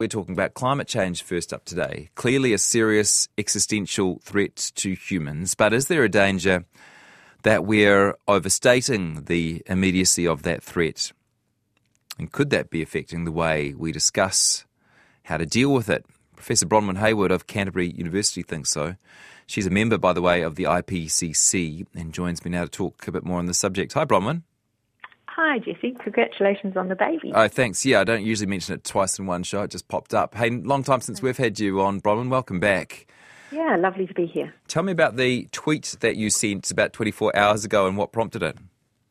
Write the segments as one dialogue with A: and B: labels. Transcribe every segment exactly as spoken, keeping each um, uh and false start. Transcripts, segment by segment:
A: We're talking about climate change first up today. Clearly a serious existential threat to humans, but is there a danger that we're overstating the immediacy of that threat? And could that be affecting the way we discuss how to deal with it? Professor Bronwyn Hayward of Canterbury University thinks so. She's a member, by the way, of the I P C C and joins me now to talk a bit more on the subject. Hi, Bronwyn.
B: Hi, Jesse. Congratulations on the baby.
A: Oh, thanks. Yeah, I don't usually mention it twice in one show. It just popped up. Hey, long time since we've had you on, Bronwyn. Welcome back.
B: Yeah, lovely to be here.
A: Tell me about the tweet that you sent about twenty-four hours ago and what prompted it.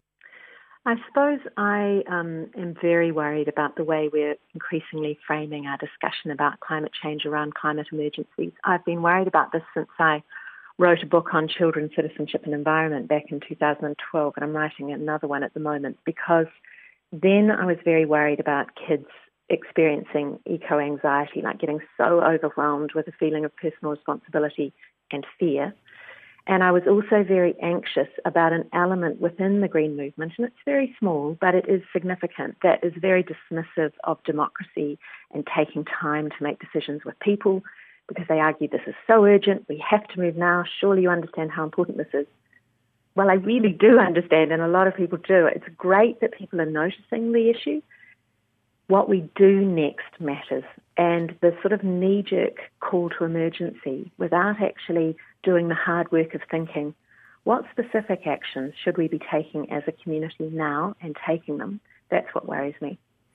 B: I suppose I um, am very worried about the way we're increasingly framing our discussion about climate change around climate emergencies. I've been worried about this since I wrote a book on children, citizenship and environment back in two thousand twelve, and I'm writing another one at the moment, because then I was very worried about kids experiencing eco-anxiety, like getting so overwhelmed with a feeling of personal responsibility and fear. And I was also very anxious about an element within the Green movement, and it's very small, but it is significant, that is very dismissive of democracy and taking time to make decisions with people, because they argue this is so urgent, we have to move now, surely you understand how important this is. Well, I really do understand, and a lot of people do. It's great that people are noticing the issue. What we do next matters, and the sort of knee-jerk call to emergency without actually doing the hard work of thinking, what specific actions should we be taking as a community now, and taking them, that's what worries me.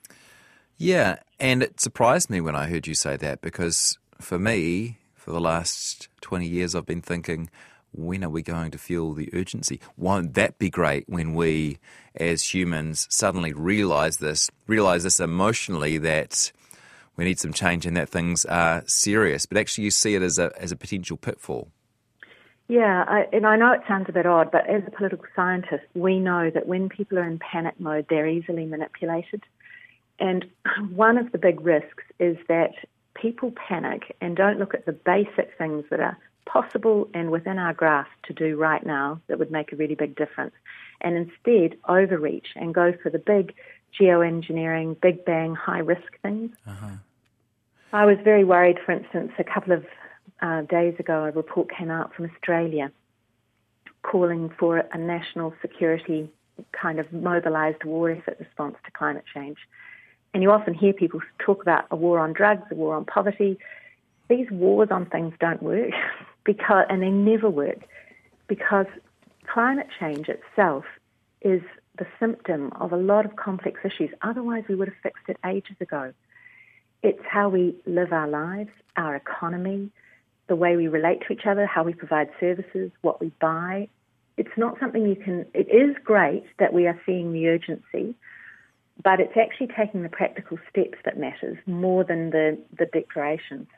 A: Yeah, and it surprised me when I heard you say that, because for me, for the last twenty years, I've been thinking, when are we going to feel the urgency? Won't that be great when we, as humans, suddenly realise this, realise this emotionally, that we need some change and that things are serious, but actually you see it as a as a potential pitfall?
B: Yeah, I, and I know it sounds a bit odd, but as a political scientist, we know that when people are in panic mode, they're easily manipulated. And one of the big risks is that people panic and don't look at the basic things that are possible and within our grasp to do right now that would make a really big difference, and instead overreach and go for the big geoengineering, big bang, high-risk things. Uh-huh. I was very worried, for instance, a couple of uh, days ago, a report came out from Australia calling for a national security kind of mobilised war effort response to climate change. And you often hear people talk about a war on drugs, a war on poverty. These wars on things don't work, because, and they never work, because climate change itself is the symptom of a lot of complex issues. Otherwise, we would have fixed it ages ago. It's how we live our lives, our economy, the way we relate to each other, how we provide services, what we buy. It's not something you can... It is great that we are seeing the urgency, but it's actually taking the practical steps that matters more than the, the declarations.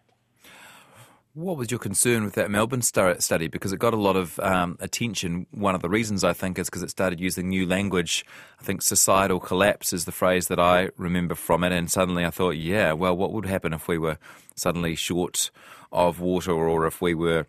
A: What was your concern with that Melbourne study? Because it got a lot of um, attention. One of the reasons, I think, is because it started using new language. I think societal collapse is the phrase that I remember from it. And suddenly I thought, yeah, well, what would happen if we were suddenly short of water, or if we were,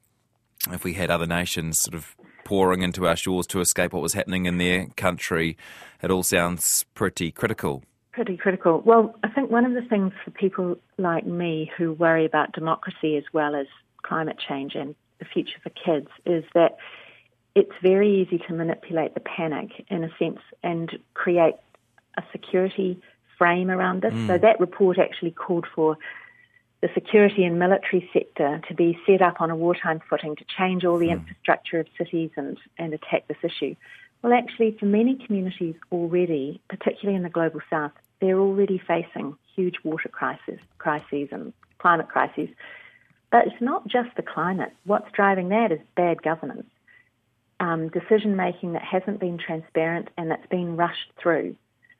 A: if we had other nations sort of pouring into our shores to escape what was happening in their country? It all sounds pretty critical.
B: Pretty critical. Well, I think one of the things for people like me who worry about democracy as well as climate change and the future for kids is that it's very easy to manipulate the panic, in a sense, and create a security frame around this. Mm. So that report actually called for the security and military sector to be set up on a wartime footing to change all the mm. infrastructure of cities and, and attack this issue. Well, actually, for many communities already, particularly in the global south, they're already facing huge water crises, crises and climate crises. But it's not just the climate. What's driving that is bad governance, um, decision-making that hasn't been transparent and that's been rushed through.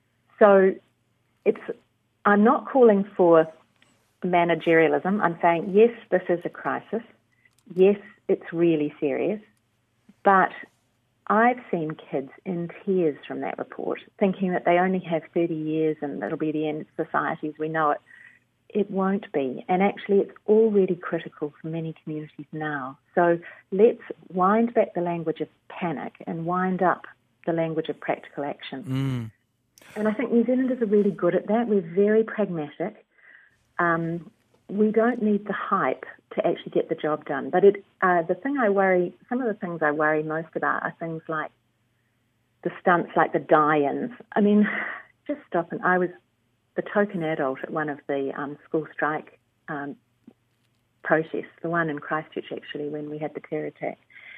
B: So it's. I'm not calling for managerialism. I'm saying, yes, this is a crisis. Yes, it's really serious. But I've seen kids in tears from that report, thinking that they only have thirty years and it'll be the end of society as we know it. It won't be. And actually, it's already critical for many communities now. So let's wind back the language of panic and wind up the language of practical action. Mm. And I think New Zealanders are really good at that. We're very pragmatic. um, we don't need the hype to actually get the job done. But it, uh, the thing I worry, some of the things I worry most about are things like the stunts, like the die-ins. I mean, just stop. And I was the token adult at one of the um, school strike um, protests, the one in Christchurch actually, when we had the terror attack.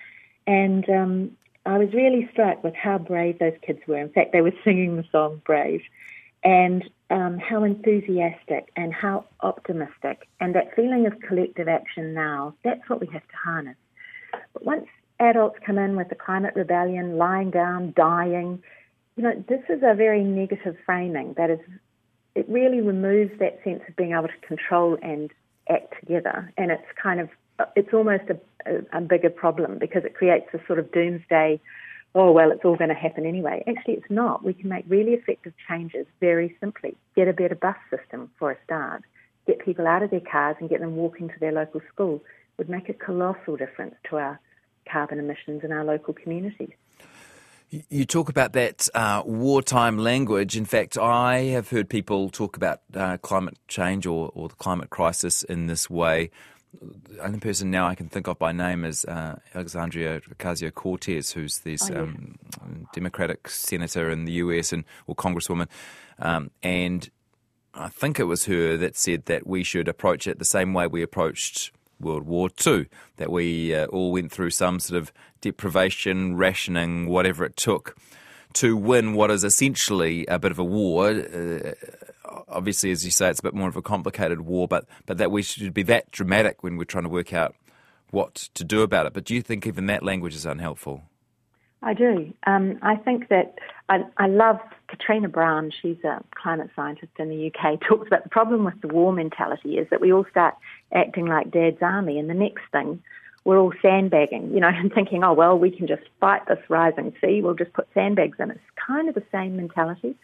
B: And um, I was really struck with how brave those kids were. In fact, they were singing the song Brave. And um, how enthusiastic and how optimistic. And that feeling of collective action now, that's what we have to harness. But once adults come in with the climate rebellion, lying down, dying, you know, this is a very negative framing. That is, it really removes that sense of being able to control and act together. And it's kind of, it's almost a, a, a bigger problem because it creates a sort of doomsday, oh, well, it's all going to happen anyway. Actually, it's not. We can make really effective changes very simply. Get a better bus system for a start. Get people out of their cars and get them walking to their local school. Would make a colossal difference to our carbon emissions in our local communities.
A: You talk about that uh, wartime language. In fact, I have heard people talk about uh, climate change or, or the climate crisis in this way. The only person now I can think of by name is uh, Alexandria Ocasio-Cortez, who's this oh, yeah. um, Democratic senator in the U S and or congresswoman, um, and I think it was her that said that we should approach it the same way we approached World War Two, that we uh, all went through some sort of deprivation, rationing, whatever it took to win what is essentially a bit of a war. Uh, obviously, as you say, it's a bit more of a complicated war, but, but that we should be that dramatic when we're trying to work out what to do about it. But do you think even that language is unhelpful?
B: I do. Um, I think that I, I love Katrina Brown. She's a climate scientist in the U K. Talks about the problem with the war mentality is that we all start acting like Dad's army, and the next thing we're all sandbagging, you know, and thinking, oh, well, we can just fight this rising sea. We'll just put sandbags in. It's kind of the same mentality.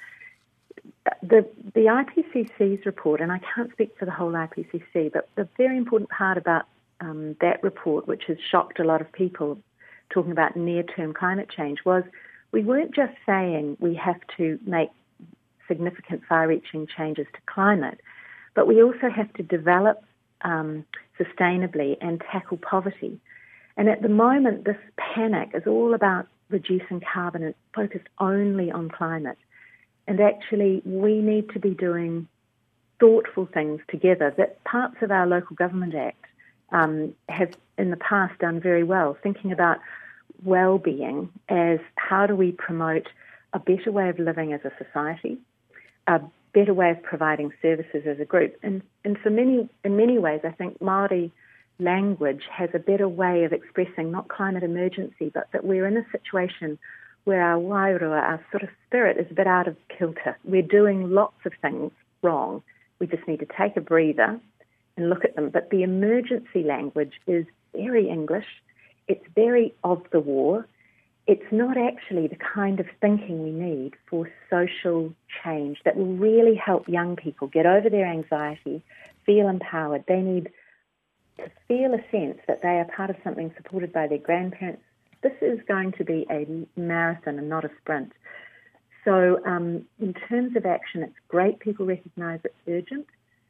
B: The the I P C C's report, and I can't speak for the whole I P C C, but the very important part about um, that report, which has shocked a lot of people, talking about near-term climate change, was we weren't just saying we have to make significant far-reaching changes to climate, but we also have to develop um, sustainably and tackle poverty. And at the moment, this panic is all about reducing carbon and focused only on climate. And actually, we need to be doing thoughtful things together that parts of our Local Government Act um, have in the past done very well, thinking about well-being as how do we promote a better way of living as a society, a better way of providing services as a group. And, and for many, in many ways, I think Māori language has a better way of expressing not climate emergency, but that we're in a situation where our wairua, our sort of spirit, is a bit out of kilter. We're doing lots of things wrong. We just need to take a breather and look at them. But the emergency language is very English. It's very of the war. It's not actually the kind of thinking we need for social change that will really help young people get over their anxiety, feel empowered. They need to feel a sense that they are part of something supported by their grandparents. This is going to be a marathon and not a sprint. So um, in terms of action, it's great people recognise it's urgent.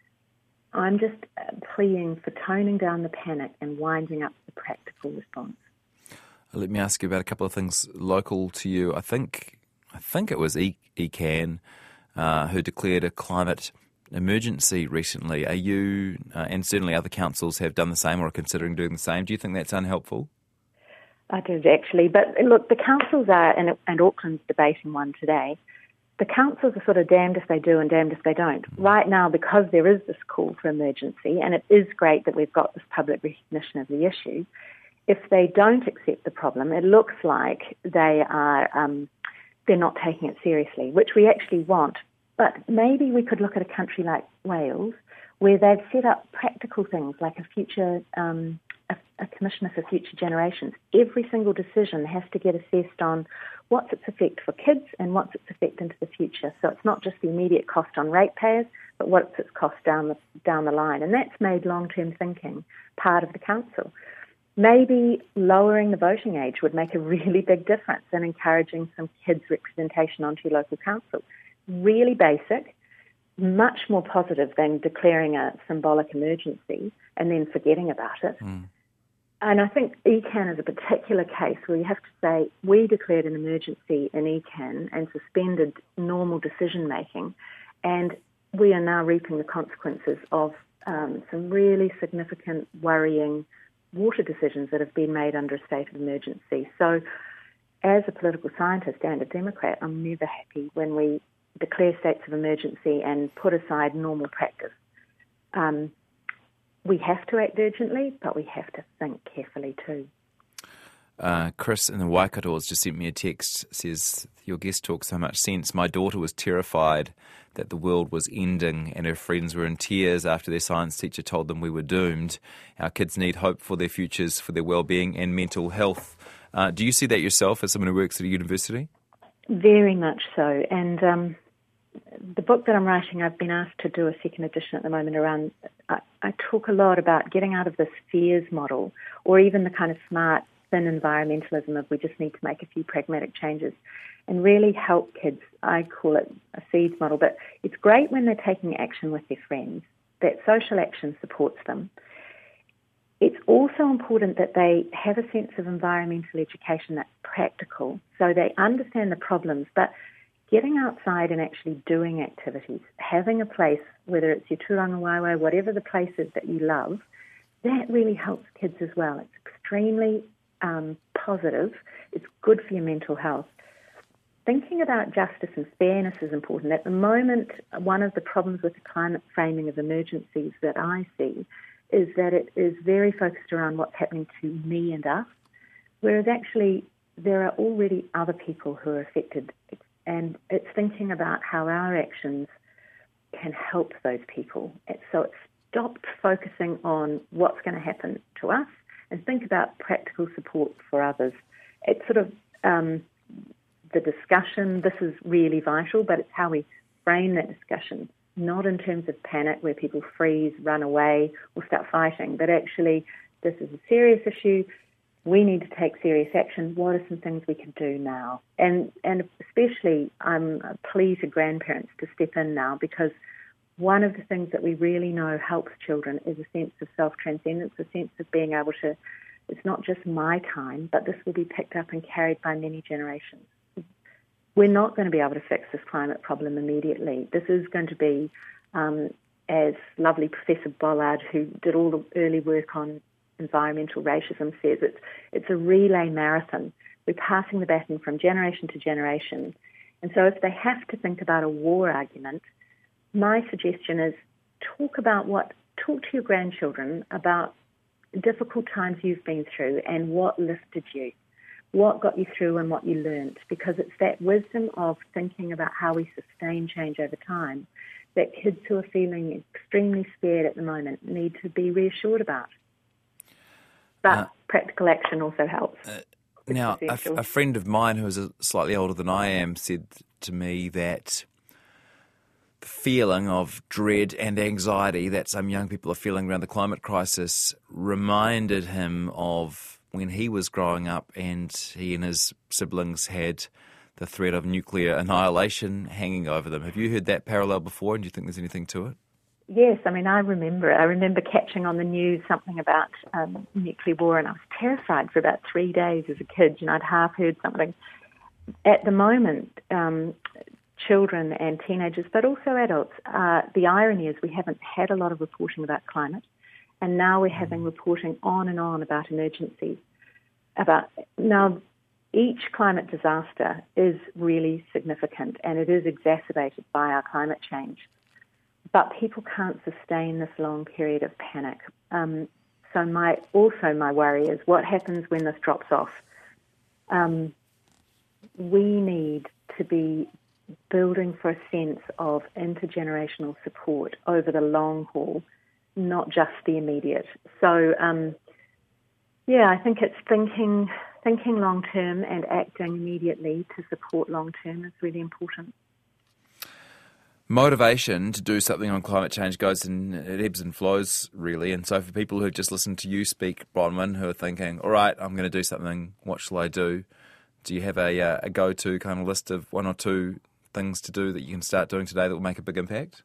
B: I'm just pleading for toning down the panic and winding up the practical response.
A: Let me ask you about a couple of things local to you. I think I think it was E- ECAN uh, who declared a climate emergency recently. Are you, uh, and certainly other councils have done the same or are considering doing the same. Do you think that's unhelpful?
B: I did actually. But look, the councils are, and, and Auckland's debating one today, the councils are sort of damned if they do and damned if they don't. Right now, because there is this call for emergency, and it is great that we've got this public recognition of the issue, if they don't accept the problem, it looks like they are um, they're not taking it seriously, which we actually want. But maybe we could look at a country like Wales, where they've set up practical things like a future um, a, a commissioner for future generations. Every single decision has to get assessed on what's its effect for kids and what's its effect into the future. So it's not just the immediate cost on ratepayers, but what's its cost down the down the line. And that's made long-term thinking part of the council. Maybe lowering the voting age would make a really big difference in encouraging some kids' representation onto your local council. Really basic, much more positive than declaring a symbolic emergency and then forgetting about it.
A: Mm.
B: And I think E C A N is a particular case where you have to say, we declared an emergency in E C A N and suspended normal decision-making, and we are now reaping the consequences of um, some really significant, worrying water decisions that have been made under a state of emergency. So as a political scientist and a Democrat, I'm never happy when we declare states of emergency and put aside normal practice. Um, we have to act urgently, but we have to think carefully too.
A: Uh, Chris in the Waikato has just sent me a text, says, your guest talks so much sense. My daughter was terrified that the world was ending and her friends were in tears after their science teacher told them we were doomed. Our kids need hope for their futures, for their well-being and mental health. Uh, do you see that yourself as someone who works at a university? Very
B: much so. And um, the book that I'm writing, I've been asked to do a second edition at the moment around, I, I talk a lot about getting out of this fears model, or even the kind of smart, thin environmentalism of we just need to make a few pragmatic changes and really help kids. I call it a seeds model, but it's great when they're taking action with their friends. That social action supports them. It's also important that they have a sense of environmental education that's practical, so they understand the problems, but getting outside and actually doing activities, having a place, whether it's your Turanga Waiwai, whatever the place is that you love, that really helps kids as well. It's extremely um, positive. It's good for your mental health. Thinking about justice and fairness is important. At the moment, one of the problems with the climate framing of emergencies that I see is that it is very focused around what's happening to me and us, whereas actually there are already other people who are affected, and it's thinking about how our actions can help those people. So it stopped focusing on what's going to happen to us and think about practical support for others. It's sort of um, the discussion, this is really vital, but it's how we frame that discussion, not in terms of panic where people freeze, run away, or start fighting, but actually this is a serious issue. We need to take serious action. What are some things we can do now? And and especially I'm a plea to grandparents to step in now, because one of the things that we really know helps children is a sense of self-transcendence, a sense of being able to, it's not just my time, but this will be picked up and carried by many generations. We're not going to be able to fix this climate problem immediately. This is going to be, um, as lovely Professor Bollard, who did all the early work on environmental racism, says, it's, it's a relay marathon. We're passing the baton from generation to generation. And so if they have to think about a war argument, my suggestion is talk about what, talk to your grandchildren about difficult times you've been through and what lifted you. What got you through and what you learnt, because it's that wisdom of thinking about how we sustain change over time that kids who are feeling extremely scared at the moment need to be reassured about. But uh, practical action also helps.
A: Uh, now, a, a friend of mine who is a slightly older than I am said to me that the feeling of dread and anxiety that some young people are feeling around the climate crisis reminded him of when he was growing up and he and his siblings had the threat of nuclear annihilation hanging over them. Have you heard that parallel before, and do you think there's anything to it?
B: Yes, I mean, I remember I remember catching on the news something about um, nuclear war, and I was terrified for about three days as a kid. You know, I'd half heard something. At the moment, um, children and teenagers, but also adults, uh, the irony is we haven't had a lot of reporting about climate. And now we're having reporting on and on about emergencies. About now, each climate disaster is really significant, and it is exacerbated by our climate change. But people can't sustain this long period of panic. Um, so my also my worry is what happens when this drops off. Um, we need to be building for a sense of intergenerational support over the long haul, not just the immediate. So, um, yeah, I think it's thinking thinking long-term and acting immediately to support long-term is really important.
A: Motivation to do something on climate change goes in, it ebbs and flows, really. And so for people who just listen to you speak, Bronwyn, who are thinking, all right, I'm going to do something, what shall I do? Do you have a, uh, a go-to kind of list of one or two things to do that you can start doing today that will make a big impact?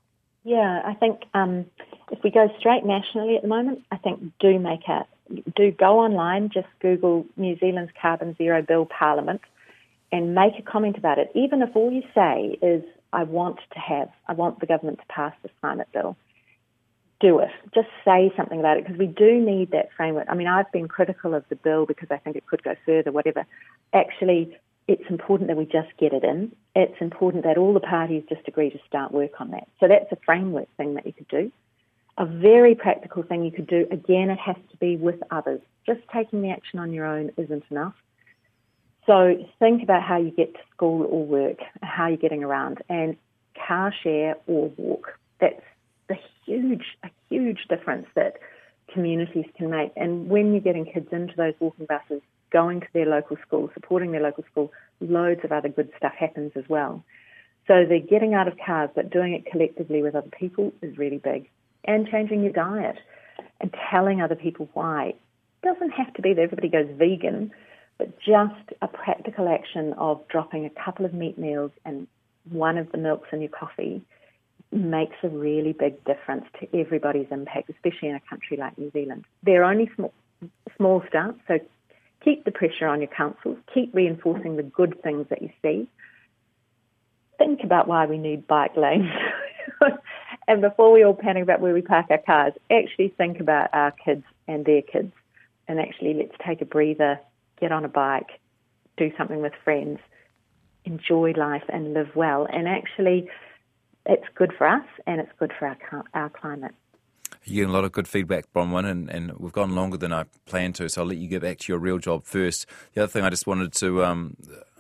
B: Yeah, I think um, if we go straight nationally at the moment, I think do make a, do go online, just Google New Zealand's Carbon Zero Bill Parliament and make a comment about it. Even if all you say is, I want to have, I want the government to pass this climate bill, do it. Just say something about it because we do need that framework. I mean, I've been critical of the bill because I think it could go further, whatever. Actually, it's important that we just get it in. It's important that all the parties just agree to start work on that. So that's a framework thing that you could do. A very practical thing you could do, again, it has to be with others. Just taking the action on your own isn't enough. So think about how you get to school or work, how you're getting around, and car share or walk. That's the huge, a huge difference that communities can make. And when you're getting kids into those walking buses, going to their local school, supporting their local school, loads of other good stuff happens as well. So they're getting out of cars, but doing it collectively with other people is really big. And changing your diet and telling other people why. It doesn't have to be that everybody goes vegan, but just a practical action of dropping a couple of meat meals and one of the milks in your coffee makes a really big difference to everybody's impact, especially in a country like New Zealand. They're only small, small starts, so keep the pressure on your councils, keep reinforcing the good things that you see. Think about why we need bike lanes. And before we all panic about where we park our cars, actually think about our kids and their kids. And actually let's take a breather, get on a bike, do something with friends, enjoy life and live well. And actually it's good for us and it's good for our, our climate.
A: You're getting a lot of good feedback, Bronwyn, and, and we've gone longer than I planned to, so I'll let you get back to your real job first. The other thing I just wanted to um,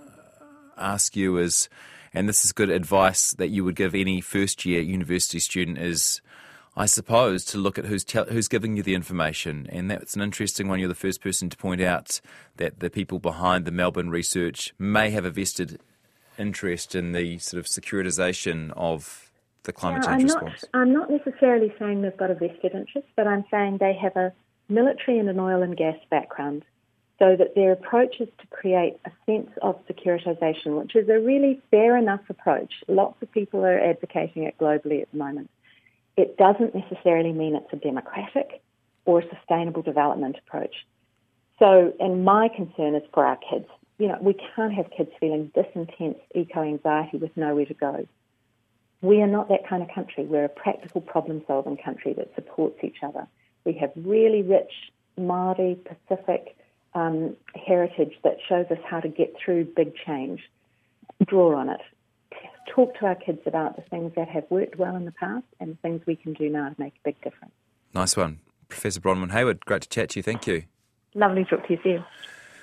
A: ask you is, and this is good advice that you would give any first-year university student, is, I suppose, to look at who's te- who's giving you the information. And that's an interesting one. You're the first person to point out that the people behind the Melbourne research may have a vested interest in the sort of securitization of the climate
B: yeah,
A: change
B: I'm
A: response.
B: Not, I'm not necessarily saying they've got a vested interest, but I'm saying they have a military and an oil and gas background, so that their approach is to create a sense of securitization, which is a really fair enough approach. Lots of people are advocating it globally at the moment. It doesn't necessarily mean it's a democratic or a sustainable development approach. So, and my concern is for our kids. You know, we can't have kids feeling this intense eco-anxiety with nowhere to go. We are not that kind of country. We're a practical problem-solving country that supports each other. We have really rich Māori, Pacific um, heritage that shows us how to get through big change. Draw on it. Talk to our kids about the things that have worked well in the past and the things we can do now to make a big difference.
A: Nice one. Professor Bronwyn Hayward, great to chat to you. Thank you.
B: Lovely to talk to you, Sue.